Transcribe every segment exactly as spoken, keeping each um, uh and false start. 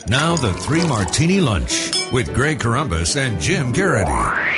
Now the Three Martini Lunch with Greg Corombos and Jim Garrity.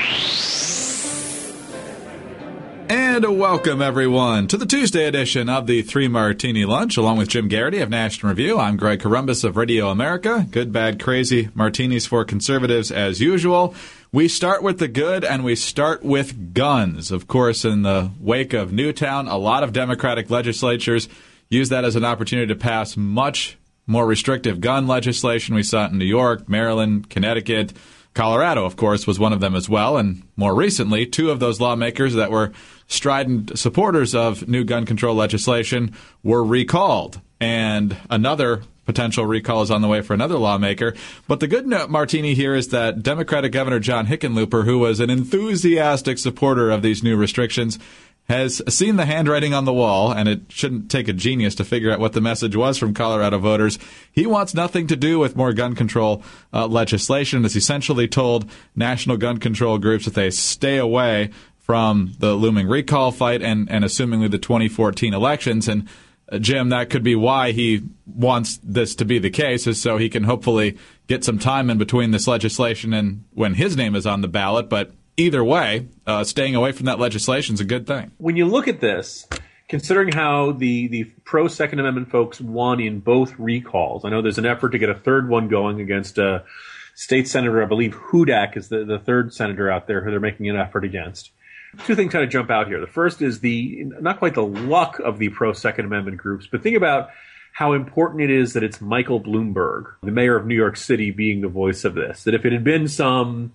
And welcome, everyone, to the Tuesday edition of the Three Martini Lunch, along with Jim Garrity of National Review. I'm Greg Corombos of Radio America. Good, bad, crazy martinis for conservatives as usual. We start with the good, and we start with guns. Of course, in the wake of Newtown, a lot of Democratic legislatures use that as an opportunity to pass much more restrictive gun legislation. We saw it in New York, Maryland, Connecticut. Colorado, of course, was one of them as well. And more recently, two of those lawmakers that were strident supporters of new gun control legislation were recalled. And another potential recall is on the way for another lawmaker. But the good note, Martini, here is that Democratic Governor John Hickenlooper, who was an enthusiastic supporter of these new restrictions, has seen the handwriting on the wall, and it shouldn't take a genius to figure out what the message was from Colorado voters. He wants nothing to do with more gun control uh, legislation. Has essentially told national gun control groups that they stay away from the looming recall fight and, and assumingly the twenty fourteen elections. And, uh, Jim, that could be why he wants this to be the case, is so he can hopefully get some time in between this legislation and when his name is on the ballot. But either way, uh, staying away from that legislation is a good thing. When you look at this, considering how the, the pro-Second Amendment folks won in both recalls, I know there's an effort to get a third one going against a state senator, I believe Hudak is the, the third senator out there who they're making an effort against. Two things kind of jump out here. The first is the not quite the luck of the pro-Second Amendment groups, but think about how important it is that it's Michael Bloomberg, the mayor of New York City, being the voice of this. That if it had been some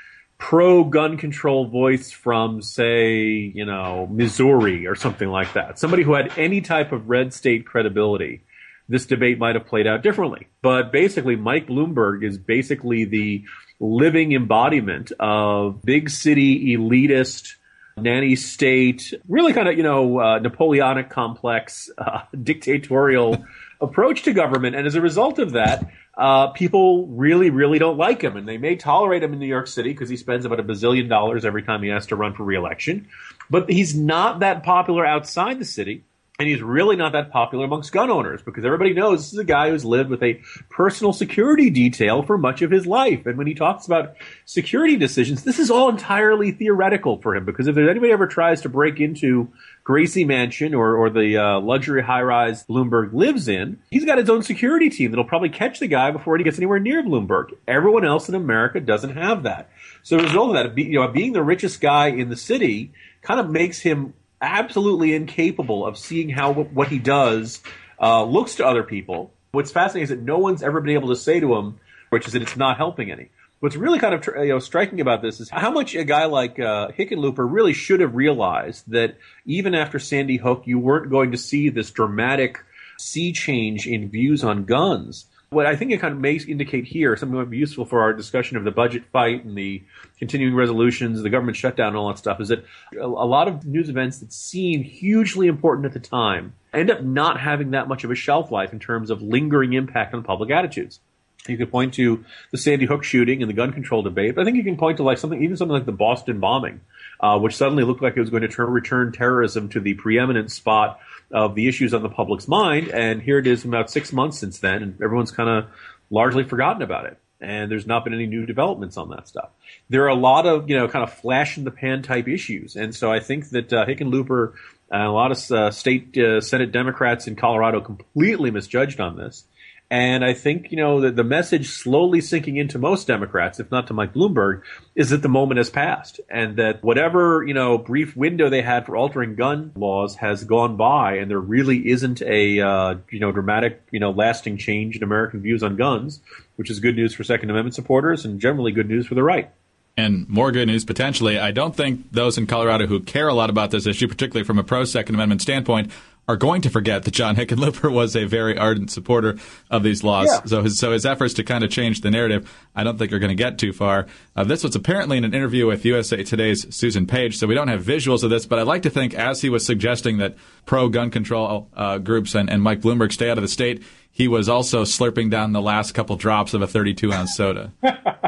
pro-gun control voice from, say, you know, Missouri or something like that, somebody who had any type of red state credibility, this debate might have played out differently. But basically, Mike Bloomberg is basically the living embodiment of big city elitist, nanny state, really kind of, you know, uh, Napoleonic complex, uh, dictatorial approach to government. And as a result of that, Uh, people really, really don't like him, and they may tolerate him in New York City because he spends about a bazillion dollars every time he has to run for re-election. But he's not that popular outside the city, and he's really not that popular amongst gun owners because everybody knows this is a guy who's lived with a personal security detail for much of his life. And when he talks about security decisions, this is all entirely theoretical for him because if there's anybody ever tries to break into Gracie Mansion or, or the uh, luxury high-rise Bloomberg lives in, he's got his own security team that'll probably catch the guy before he gets anywhere near Bloomberg. Everyone else in America doesn't have that. So as a result of that, be, you know, being the richest guy in the city kind of makes him absolutely incapable of seeing how what he does uh, looks to other people. What's fascinating is that no one's ever been able to say to him, which is that it's not helping any. What's really kind of you know striking about this is how much a guy like uh, Hickenlooper really should have realized that even after Sandy Hook, you weren't going to see this dramatic sea change in views on guns. What I think it kind of may indicate here, something that might be useful for our discussion of the budget fight and the continuing resolutions, the government shutdown and all that stuff, is that a lot of news events that seem hugely important at the time end up not having that much of a shelf life in terms of lingering impact on public attitudes. You could point to the Sandy Hook shooting and the gun control debate, but I think you can point to like something, even something like the Boston bombing, uh, which suddenly looked like it was going to turn, return terrorism to the preeminent spot of the issues on the public's mind. And here it is about six months since then, and everyone's kind of largely forgotten about it. And there's not been any new developments on that stuff. There are a lot of, you know, kind of flash in the pan type issues. And so I think that uh, Hickenlooper and a lot of uh, state uh, Senate Democrats in Colorado completely misjudged on this. And I think, you know, the, the message slowly sinking into most Democrats, if not to Mike Bloomberg, is that the moment has passed and that whatever, you know, brief window they had for altering gun laws has gone by, and there really isn't a, uh, you know, dramatic, you know, lasting change in American views on guns, which is good news for Second Amendment supporters and generally good news for the right. And more good news, potentially. I don't think those in Colorado who care a lot about this issue, particularly from a pro-Second Amendment standpoint, are going to forget that John Hickenlooper was a very ardent supporter of these laws. Yeah. So his, so his efforts to kind of change the narrative, I don't think are going to get too far. Uh, this was apparently in an interview with U S A Today's Susan Page, so we don't have visuals of this, but I'd like to think as he was suggesting that pro-gun control uh, groups and, and Mike Bloomberg stay out of the state, he was also slurping down the last couple drops of a thirty-two ounce soda.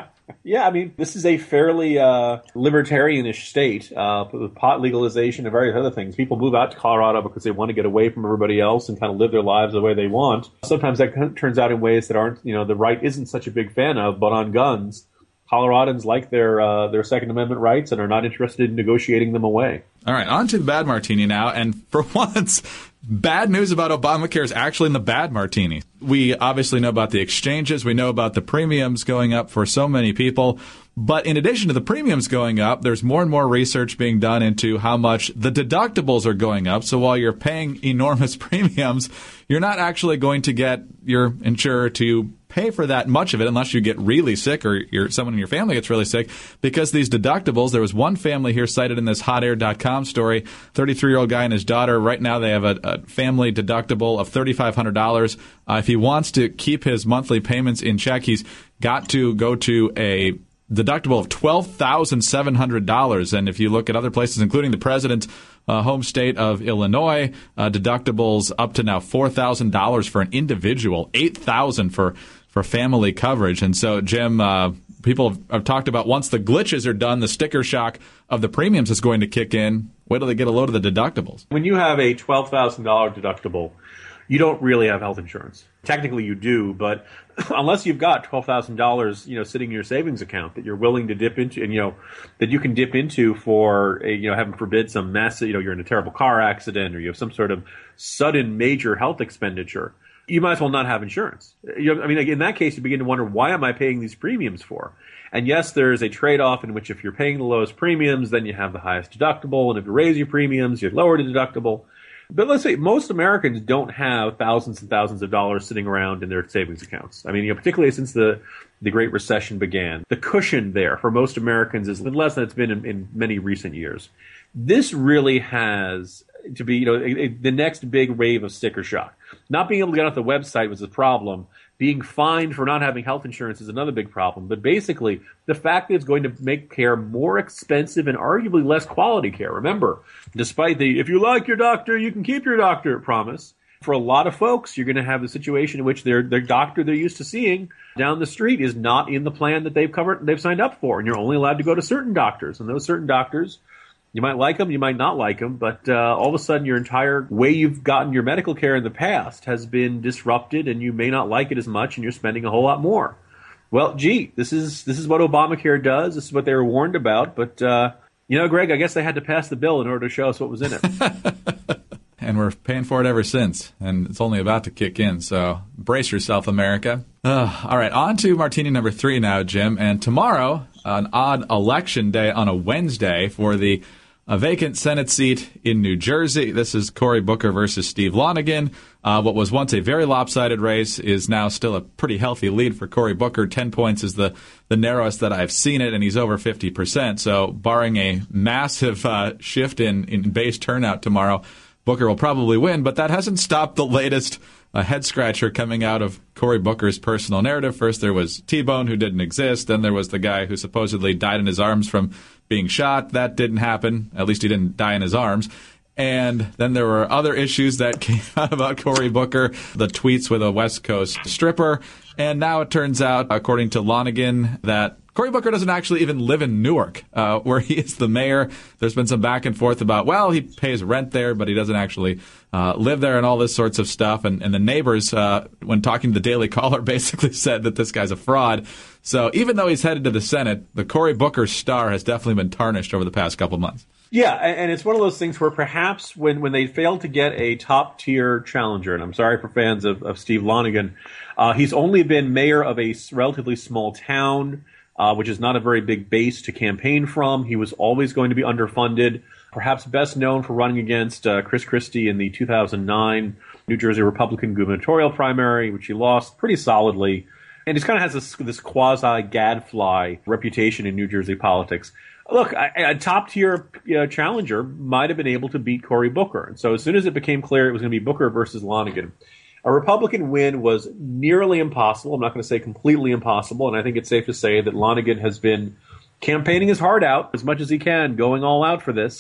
Yeah, I mean, this is a fairly uh, libertarianish state uh, with pot legalization and various other things. People move out to Colorado because they want to get away from everybody else and kind of live their lives the way they want. Sometimes that turns out in ways that aren't, you know, the right isn't such a big fan of, but on guns, Coloradans like their uh, their Second Amendment rights and are not interested in negotiating them away. All right, on to the bad martini now. And for once, bad news about Obamacare is actually in the bad martini. We obviously know about the exchanges. We know about the premiums going up for so many people. But in addition to the premiums going up, there's more and more research being done into how much the deductibles are going up. So while you're paying enormous premiums, you're not actually going to get your insurer to pay for that much of it unless you get really sick or you're, someone in your family gets really sick, because these deductibles, there was one family here cited in this hot air dot com story, thirty-three-year-old guy and his daughter. Right now they have a, a family deductible of thirty-five hundred dollars. Uh, if he wants to keep his monthly payments in check, he's got to go to a deductible of twelve thousand seven hundred dollars. And if you look at other places, including the president's uh, home state of Illinois, uh, deductibles up to now four thousand dollars for an individual, eight thousand dollars for for family coverage. And so, Jim, uh, people have, have talked about once the glitches are done, the sticker shock of the premiums is going to kick in. Wait till they get a load of the deductibles. When you have a twelve thousand dollars deductible, you don't really have health insurance. Technically you do, but unless you've got twelve thousand dollars, you know, sitting in your savings account that you're willing to dip into, and, you know, that you can dip into for, a, you know, heaven forbid, some massive, you know, you're in a terrible car accident or you have some sort of sudden major health expenditure, you might as well not have insurance. You know, I mean, in that case, you begin to wonder, why am I paying these premiums for? And yes, there's a trade-off in which if you're paying the lowest premiums, then you have the highest deductible. And if you raise your premiums, you lower the deductible. But let's say most Americans don't have thousands and thousands of dollars sitting around in their savings accounts. I mean, you know, particularly since the, the Great Recession began, the cushion there for most Americans is less than it's been in, in many recent years. This really has to be, you know, a, a, the next big wave of sticker shock. Not being able to get off the website was a problem. Being fined for not having health insurance is another big problem. But basically, the fact that it's going to make care more expensive and arguably less quality care. Remember, despite the if you like your doctor, you can keep your doctor promise, for a lot of folks, you're going to have the situation in which their their doctor they're used to seeing down the street is not in the plan that they've covered, they've signed up for, and you're only allowed to go to certain doctors. And those certain doctors, you might like them, you might not like them, but uh, all of a sudden your entire way you've gotten your medical care in the past has been disrupted, and you may not like it as much, and you're spending a whole lot more. Well, gee, this is this is what Obamacare does. This is what they were warned about. But, uh, you know, Greg, I guess they had to pass the bill in order to show us what was in it. And we're paying for it ever since, and it's only about to kick in. So brace yourself, America. Uh, all right, on to martini number three now, Jim. And tomorrow, an odd election day on a Wednesday for the a vacant Senate seat in New Jersey. This is Cory Booker versus Steve Lonegan. Uh, what was once a very lopsided race is now still a pretty healthy lead for Cory Booker. Ten points is the, the narrowest that I've seen it, and he's over fifty percent. So barring a massive uh, shift in, in base turnout tomorrow, Booker will probably win, but that hasn't stopped the latest uh, head-scratcher coming out of Cory Booker's personal narrative. First there was T-Bone, who didn't exist. Then there was the guy who supposedly died in his arms from being shot. That didn't happen. At least he didn't die in his arms. And then there were other issues that came out about Cory Booker, the tweets with a West Coast stripper. And now it turns out, according to Lonegan, that Cory Booker doesn't actually even live in Newark, uh, where he is the mayor. There's been some back and forth about, well, he pays rent there, but he doesn't actually uh, live there and all this sorts of stuff. And, and the neighbors, uh, when talking to the Daily Caller, basically said that this guy's a fraud. So even though he's headed to the Senate, the Cory Booker star has definitely been tarnished over the past couple of months. Yeah, and it's one of those things where perhaps when, when they fail to get a top-tier challenger, and I'm sorry for fans of, of Steve Lonegan, uh, he's only been mayor of a relatively small town, uh, which is not a very big base to campaign from. He was always going to be underfunded, perhaps best known for running against uh, Chris Christie in the two thousand nine New Jersey Republican gubernatorial primary, which he lost pretty solidly. And he kind of has this, this quasi-gadfly reputation in New Jersey politics. Look, a, a top-tier you know, challenger might have been able to beat Cory Booker. And so as soon as it became clear it was going to be Booker versus Lonegan, a Republican win was nearly impossible. I'm not going to say completely impossible. And I think it's safe to say that Lonegan has been campaigning his heart out as much as he can, going all out for this.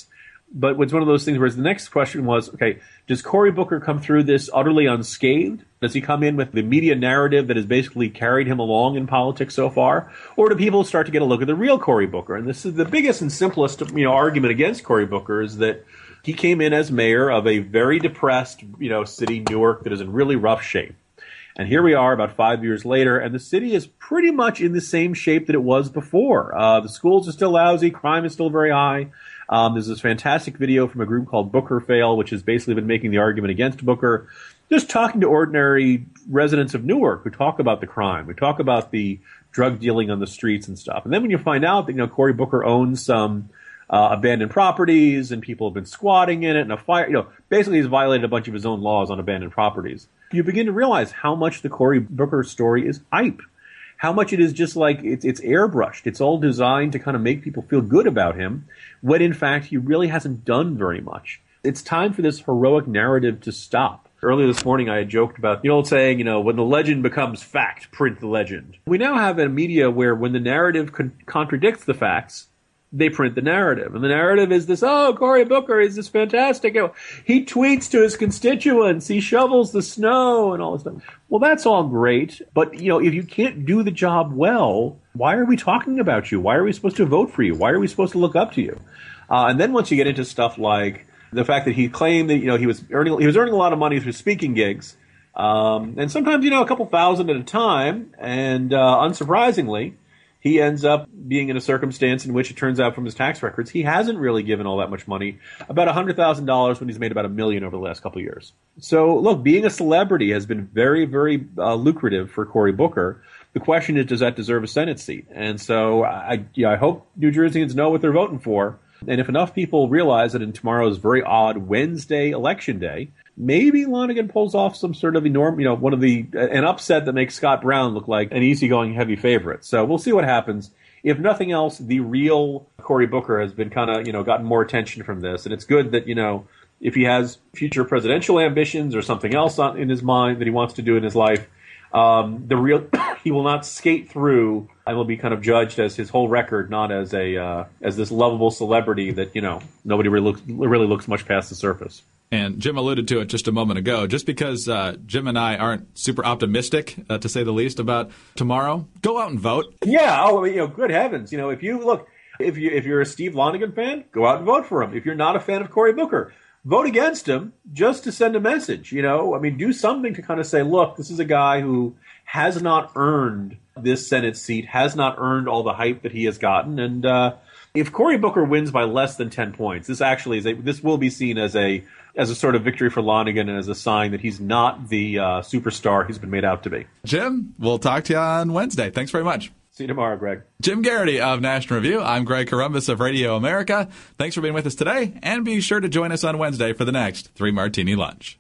But it's one of those things where the next question was, okay, does Cory Booker come through this utterly unscathed? Does he come in with the media narrative that has basically carried him along in politics so far? Or do people start to get a look at the real Cory Booker? And this is the biggest and simplest, you know, argument against Cory Booker is that he came in as mayor of a very depressed, you know, city, Newark, that is in really rough shape. And here we are about five years later, and the city is pretty much in the same shape that it was before. Uh, the schools are still lousy. Crime is still very high. Um, there's this fantastic video from a group called Booker Fail, which has basically been making the argument against Booker, just talking to ordinary residents of Newark who talk about the crime, who talk about the drug dealing on the streets and stuff. And then when you find out that, you know, Cory Booker owns some uh, abandoned properties and people have been squatting in it and a fire, you know, basically he's violated a bunch of his own laws on abandoned properties. You begin to realize how much the Cory Booker story is hype. How much it is just like it's, it's airbrushed. It's all designed to kind of make people feel good about him, when in fact he really hasn't done very much. It's time for this heroic narrative to stop. Earlier this morning I had joked about the old saying, you know, when the legend becomes fact, print the legend. We now have a media where when the narrative con- contradicts the facts, they print the narrative. And the narrative is this, oh, Cory Booker is this fantastic. You know, he tweets to his constituents. He shovels the snow and all this stuff. Well, that's all great. But, you know, if you can't do the job well, why are we talking about you? Why are we supposed to vote for you? Why are we supposed to look up to you? Uh, and then once you get into stuff like the fact that he claimed that, you know, he was earning, he was earning a lot of money through speaking gigs. Um, and sometimes, you know, a couple thousand at a time. And uh, unsurprisingly, he ends up being in a circumstance in which it turns out from his tax records, he hasn't really given all that much money, about one hundred thousand dollars when he's made about a million over the last couple of years. So, look, being a celebrity has been very, very uh, lucrative for Cory Booker. The question is, does that deserve a Senate seat? And so I, yeah, I hope New Jerseyans know what they're voting for. And if enough people realize that in tomorrow's very odd Wednesday election day, maybe Lonergan pulls off some sort of enormous, you know, one of the, an upset that makes Scott Brown look like an easygoing heavy favorite. So we'll see what happens. If nothing else, the real Cory Booker has been kind of, you know, gotten more attention from this. And it's good that, you know, if he has future presidential ambitions or something else on, in his mind that he wants to do in his life, um, the real, he will not skate through and will be kind of judged as his whole record, not as a, uh, as this lovable celebrity that, you know, nobody really looks, really looks much past the surface. And Jim alluded to it just a moment ago. Just because uh, Jim and I aren't super optimistic, uh, to say the least, about tomorrow, go out and vote. Yeah. Oh, you know, good heavens. You know, if you look, if you if you're a Steve Lonergan fan, go out and vote for him. If you're not a fan of Cory Booker, vote against him just to send a message. You know, I mean, do something to kind of say, look, this is a guy who has not earned this Senate seat, has not earned all the hype that he has gotten, and uh, if Cory Booker wins by less than ten points, this actually is a, this will be seen as a as a sort of victory for Lonergan and as a sign that he's not the uh, superstar he's been made out to be. Jim, we'll talk to you on Wednesday. Thanks very much. See you tomorrow, Greg. Jim Garrity of National Review. I'm Greg Corombos of Radio America. Thanks for being with us today, and be sure to join us on Wednesday for the next Three Martini Lunch.